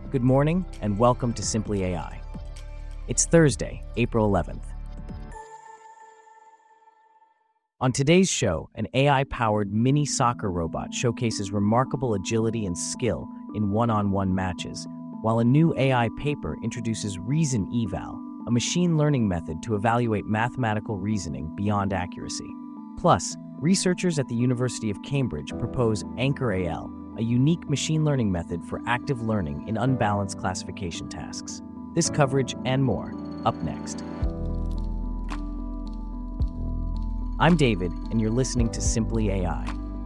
Good morning, and welcome to Simply AI. It's Thursday, April 11th. On today's show, an AI-powered mini soccer robot showcases remarkable agility and skill in one-on-one matches, while a new AI paper introduces Reason Eval, a machine learning method to evaluate mathematical reasoning beyond accuracy. Plus, researchers at the University of Cambridge propose Anchor AL, a unique machine learning method for active learning in unbalanced classification tasks. This coverage and more, up next. I'm David, and you're listening to Simply AI.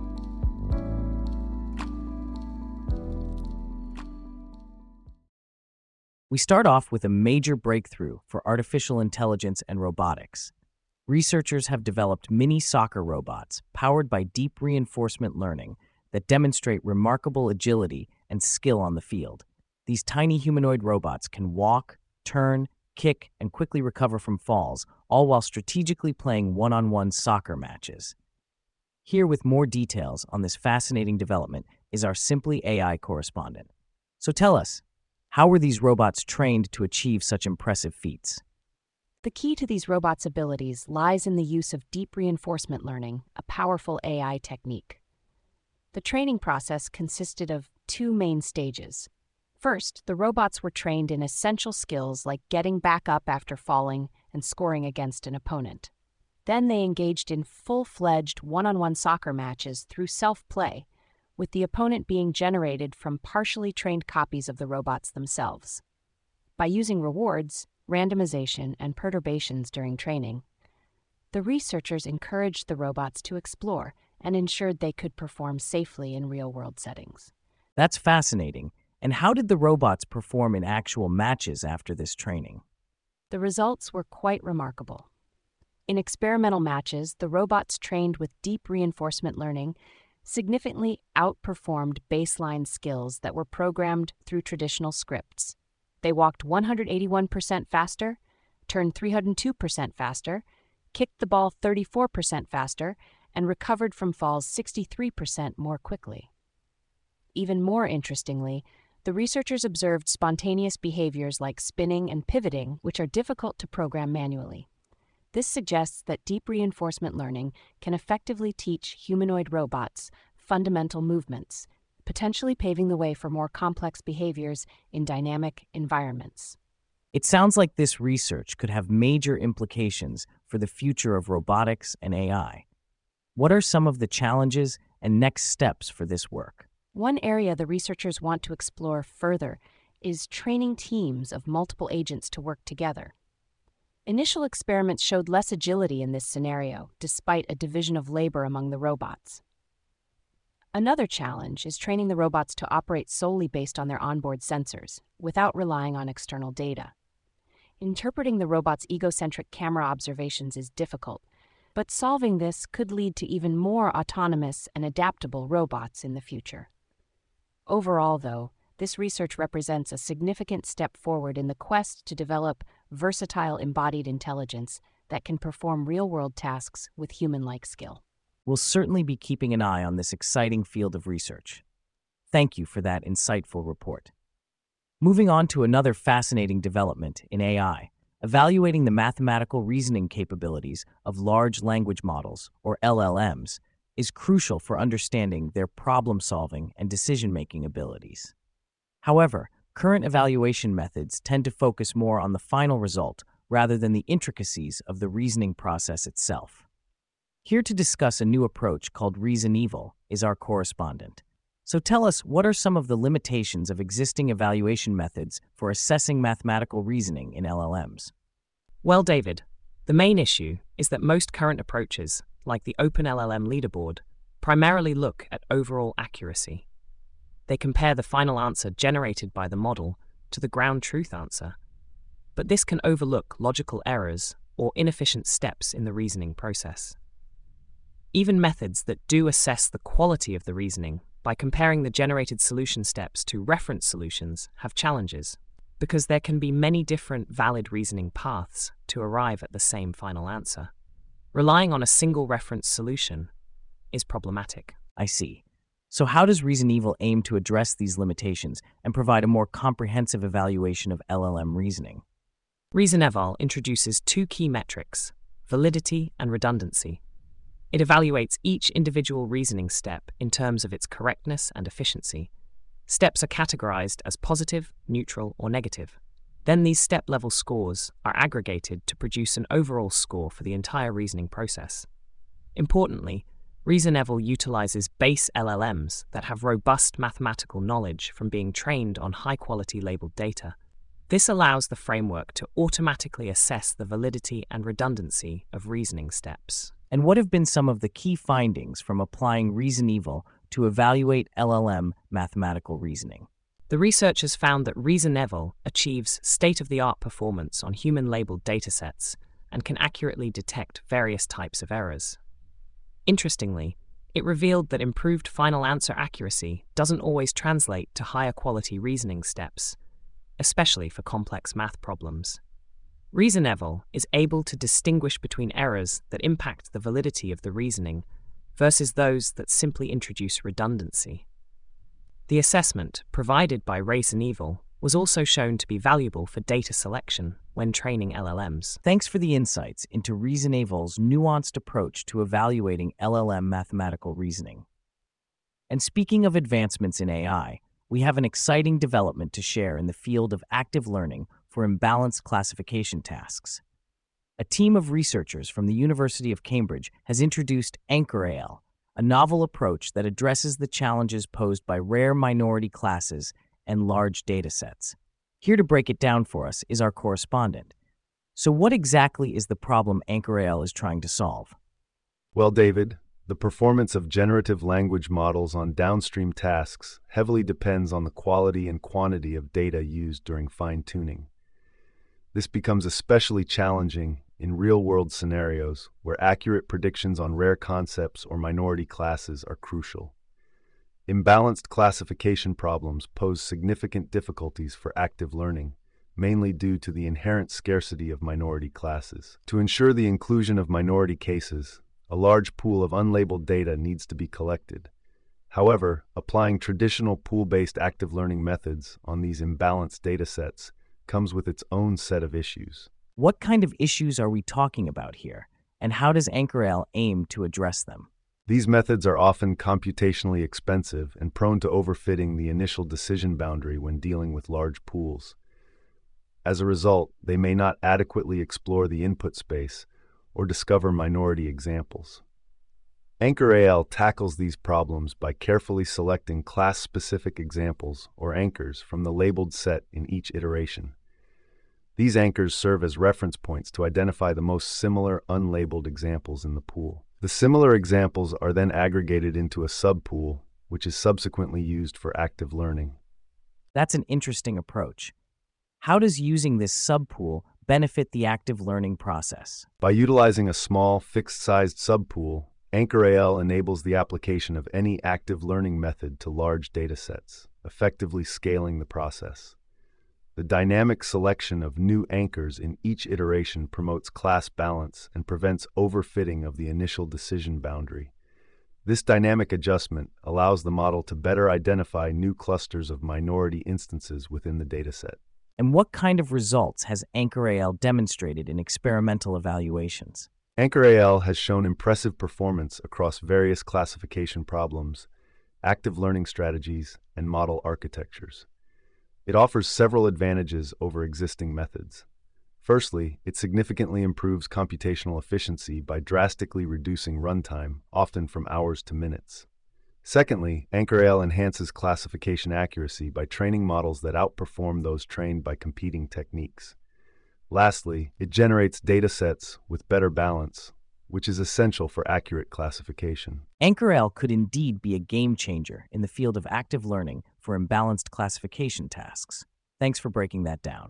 We start off with a major breakthrough for artificial intelligence and robotics. Researchers have developed mini soccer robots powered by deep reinforcement learning that demonstrate remarkable agility and skill on the field. These tiny humanoid robots can walk, turn, kick, and quickly recover from falls, all while strategically playing one-on-one soccer matches. Here with more details on this fascinating development is our Simply AI correspondent. So tell us, how were these robots trained to achieve such impressive feats? The key to these robots' abilities lies in the use of deep reinforcement learning, a powerful AI technique. The training process consisted of two main stages. First, the robots were trained in essential skills like getting back up after falling and scoring against an opponent. Then they engaged in full-fledged one-on-one soccer matches through self-play, with the opponent being generated from partially trained copies of the robots themselves. By using rewards, randomization, and perturbations during training, the researchers encouraged the robots to explore and ensured they could perform safely in real-world settings. That's fascinating. And how did the robots perform in actual matches after this training? The results were quite remarkable. In experimental matches, the robots trained with deep reinforcement learning significantly outperformed baseline skills that were programmed through traditional scripts. They walked 181% faster, turned 302% faster, kicked the ball 34% faster, and recovered from falls 63% more quickly. Even more interestingly, the researchers observed spontaneous behaviors like spinning and pivoting, which are difficult to program manually. This suggests that deep reinforcement learning can effectively teach humanoid robots fundamental movements, potentially paving the way for more complex behaviors in dynamic environments. It sounds like this research could have major implications for the future of robotics and AI. What are some of the challenges and next steps for this work? One area the researchers want to explore further is training teams of multiple agents to work together. Initial experiments showed less agility in this scenario, despite a division of labor among the robots. Another challenge is training the robots to operate solely based on their onboard sensors, without relying on external data. Interpreting the robot's egocentric camera observations is difficult, but solving this could lead to even more autonomous and adaptable robots in the future. Overall, though, this research represents a significant step forward in the quest to develop versatile embodied intelligence that can perform real-world tasks with human-like skill. We'll certainly be keeping an eye on this exciting field of research. Thank you for that insightful report. Moving on to another fascinating development in AI, evaluating the mathematical reasoning capabilities of large language models, or LLMs, is crucial for understanding their problem-solving and decision-making abilities. However, current evaluation methods tend to focus more on the final result rather than the intricacies of the reasoning process itself. Here to discuss a new approach called Reason Eval is our correspondent. So tell us, what are some of the limitations of existing evaluation methods for assessing mathematical reasoning in LLMs? Well, David, the main issue is that most current approaches, like the OpenLLM leaderboard, primarily look at overall accuracy. They compare the final answer generated by the model to the ground truth answer, but this can overlook logical errors or inefficient steps in the reasoning process. Even methods that do assess the quality of the reasoning by comparing the generated solution steps to reference solutions have challenges, because there can be many different valid reasoning paths to arrive at the same final answer. Relying on a single reference solution is problematic. I see. So how does ReasonEvil aim to address these limitations and provide a more comprehensive evaluation of LLM reasoning? ReasonEvil introduces two key metrics: validity and redundancy. It evaluates each individual reasoning step in terms of its correctness and efficiency. Steps are categorized as positive, neutral, or negative. Then these step-level scores are aggregated to produce an overall score for the entire reasoning process. Importantly, ReasonEvil utilizes base LLMs that have robust mathematical knowledge from being trained on high-quality labeled data. This allows the framework to automatically assess the validity and redundancy of reasoning steps. And what have been some of the key findings from applying ReasonEvil to evaluate LLM mathematical reasoning? The researchers found that ReasonEvil achieves state-of-the-art performance on human-labeled datasets and can accurately detect various types of errors. Interestingly, it revealed that improved final answer accuracy doesn't always translate to higher quality reasoning steps, especially for complex math problems. ReasonEvil is able to distinguish between errors that impact the validity of the reasoning versus those that simply introduce redundancy. The assessment provided by ReasonEvil was also shown to be valuable for data selection when training LLMs. Thanks for the insights into ReasonEvil's nuanced approach to evaluating LLM mathematical reasoning. And speaking of advancements in AI, we have an exciting development to share in the field of active learning for imbalanced classification tasks. A team of researchers from the University of Cambridge has introduced AnchorAL, a novel approach that addresses the challenges posed by rare minority classes and large datasets. Here to break it down for us is our correspondent. So what exactly is the problem AnchorAL is trying to solve? Well, David, the performance of generative language models on downstream tasks heavily depends on the quality and quantity of data used during fine-tuning. This becomes especially challenging in real-world scenarios where accurate predictions on rare concepts or minority classes are crucial. Imbalanced classification problems pose significant difficulties for active learning, mainly due to the inherent scarcity of minority classes. To ensure the inclusion of minority cases, a large pool of unlabeled data needs to be collected. However, applying traditional pool-based active learning methods on these imbalanced datasets comes with its own set of issues. What kind of issues are we talking about here, and how does AnchorAL aim to address them? These methods are often computationally expensive and prone to overfitting the initial decision boundary when dealing with large pools. As a result, they may not adequately explore the input space or discover minority examples. AnchorAL tackles these problems by carefully selecting class-specific examples or anchors from the labeled set in each iteration. These anchors serve as reference points to identify the most similar unlabeled examples in the pool. The similar examples are then aggregated into a subpool, which is subsequently used for active learning. That's an interesting approach. How does using this subpool benefit the active learning process? By utilizing a small, fixed-sized subpool, AnchorAL enables the application of any active learning method to large datasets, effectively scaling the process. The dynamic selection of new anchors in each iteration promotes class balance and prevents overfitting of the initial decision boundary. This dynamic adjustment allows the model to better identify new clusters of minority instances within the dataset. And what kind of results has AnchorAL demonstrated in experimental evaluations? AnchorAL has shown impressive performance across various classification problems, active learning strategies, and model architectures. It offers several advantages over existing methods. Firstly, it significantly improves computational efficiency by drastically reducing runtime, often from hours to minutes. Secondly, AnchorAL enhances classification accuracy by training models that outperform those trained by competing techniques. Lastly, it generates datasets with better balance, which is essential for accurate classification. AnchorAL could indeed be a game changer in the field of active learning for imbalanced classification tasks. Thanks for breaking that down.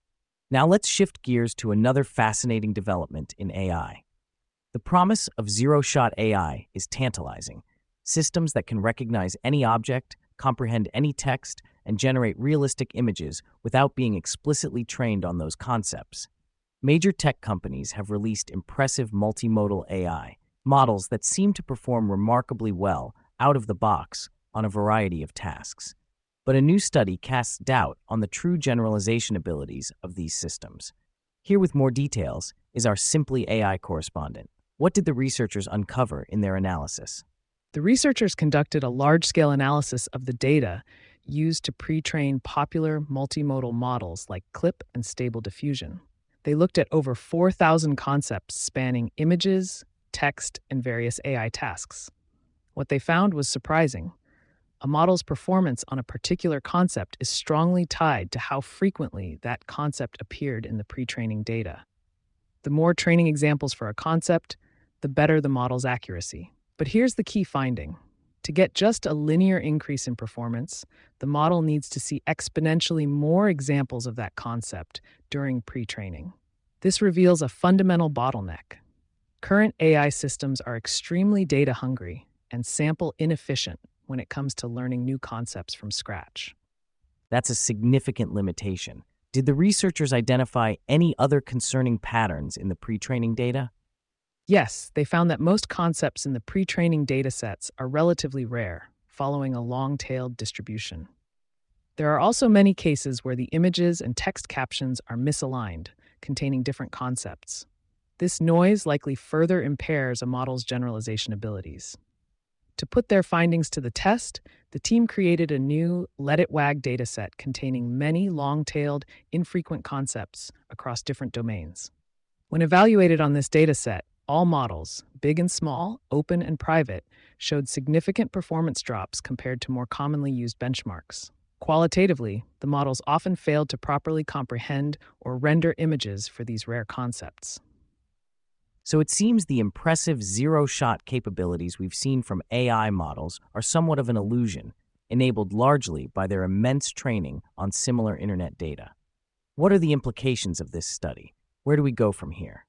Now let's shift gears to another fascinating development in AI. The promise of zero-shot AI is tantalizing. Systems that can recognize any object, comprehend any text, and generate realistic images without being explicitly trained on those concepts. Major tech companies have released impressive multimodal AI models that seem to perform remarkably well out of the box on a variety of tasks. But a new study casts doubt on the true generalization abilities of these systems. Here with more details is our Simply AI correspondent. What did the researchers uncover in their analysis? The researchers conducted a large-scale analysis of the data used to pre-train popular multimodal models like CLIP and Stable Diffusion. They looked at over 4,000 concepts spanning images, text, and various AI tasks. What they found was surprising. A model's performance on a particular concept is strongly tied to how frequently that concept appeared in the pre-training data. The more training examples for a concept, the better the model's accuracy. But here's the key finding. To get just a linear increase in performance, the model needs to see exponentially more examples of that concept during pre-training. This reveals a fundamental bottleneck. Current AI systems are extremely data-hungry and sample inefficient when it comes to learning new concepts from scratch. That's a significant limitation. Did the researchers identify any other concerning patterns in the pre-training data? Yes, they found that most concepts in the pre-training datasets are relatively rare, following a long-tailed distribution. There are also many cases where the images and text captions are misaligned, containing different concepts. This noise likely further impairs a model's generalization abilities. To put their findings to the test, the team created a new Let It Wag dataset containing many long-tailed, infrequent concepts across different domains. When evaluated on this dataset, all models, big and small, open and private, showed significant performance drops compared to more commonly used benchmarks. Qualitatively, the models often failed to properly comprehend or render images for these rare concepts. So it seems the impressive zero-shot capabilities we've seen from AI models are somewhat of an illusion, enabled largely by their immense training on similar internet data. What are the implications of this study? Where do we go from here?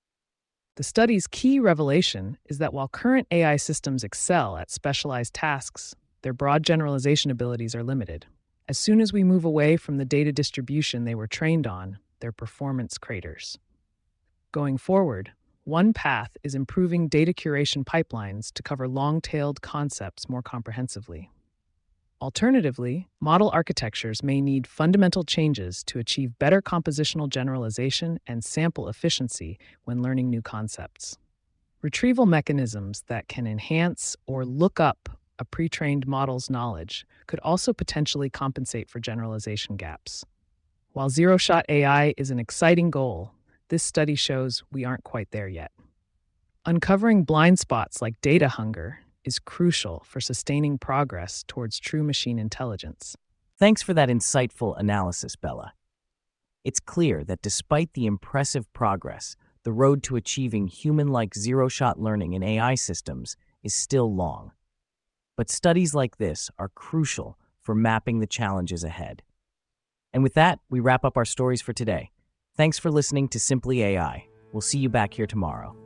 The study's key revelation is that while current AI systems excel at specialized tasks, their broad generalization abilities are limited. As soon as we move away from the data distribution they were trained on, their performance craters. Going forward, one path is improving data curation pipelines to cover long-tailed concepts more comprehensively. Alternatively, model architectures may need fundamental changes to achieve better compositional generalization and sample efficiency when learning new concepts. Retrieval mechanisms that can enhance or look up a pre-trained model's knowledge could also potentially compensate for generalization gaps. While zero-shot AI is an exciting goal, this study shows we aren't quite there yet. Uncovering blind spots like data hunger is crucial for sustaining progress towards true machine intelligence. Thanks for that insightful analysis, Bella. It's clear that despite the impressive progress, the road to achieving human-like zero-shot learning in AI systems is still long. But studies like this are crucial for mapping the challenges ahead. And with that, we wrap up our stories for today. Thanks for listening to Simply AI. We'll see you back here tomorrow.